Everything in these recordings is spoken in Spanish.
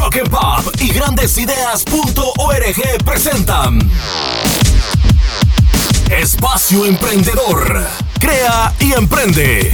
Rock and Pop y GrandesIdeas.org presentan Espacio Emprendedor. Crea y emprende.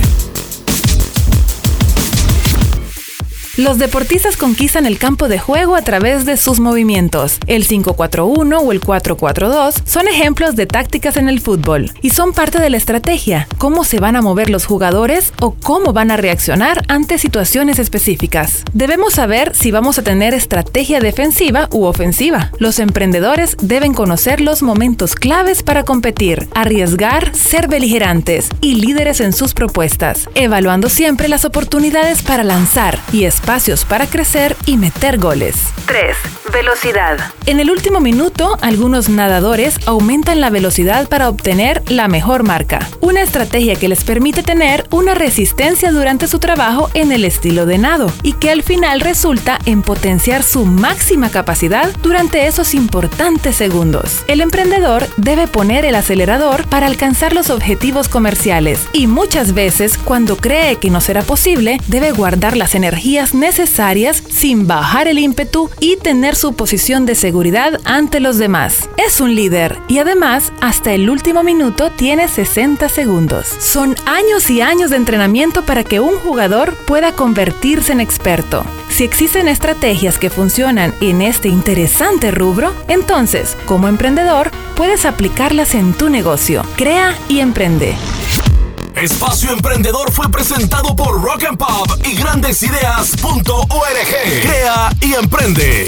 Los deportistas conquistan el campo de juego a través de sus movimientos. El 5-4-1 o el 4-4-2 son ejemplos de tácticas en el fútbol y son parte de la estrategia, cómo se van a mover los jugadores o cómo van a reaccionar ante situaciones específicas. Debemos saber si vamos a tener estrategia defensiva u ofensiva. Los emprendedores deben conocer los momentos claves para competir, arriesgar, ser beligerantes y líderes en sus propuestas, evaluando siempre las oportunidades para lanzar y espacios para crecer y meter goles. 3. Velocidad. En el último minuto, algunos nadadores aumentan la velocidad para obtener la mejor marca. Una estrategia que les permite tener una resistencia durante su trabajo en el estilo de nado y que al final resulta en potenciar su máxima capacidad durante esos importantes segundos. El emprendedor debe poner el acelerador para alcanzar los objetivos comerciales y muchas veces, cuando cree que no será posible, debe guardar las energías necesarias sin bajar el ímpetu y tener su posición de seguridad ante los demás. Es un líder y además hasta el último minuto tiene 60 segundos. Son años y años de entrenamiento para que un jugador pueda convertirse en experto. Si existen estrategias que funcionan en este interesante rubro, entonces, como emprendedor, puedes aplicarlas en tu negocio. Crea y emprende. Espacio Emprendedor fue presentado por Rock and Pop y GrandesIdeas.org. Crea y emprende.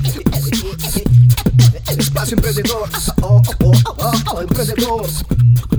Espacio Emprendedor. Emprendedor.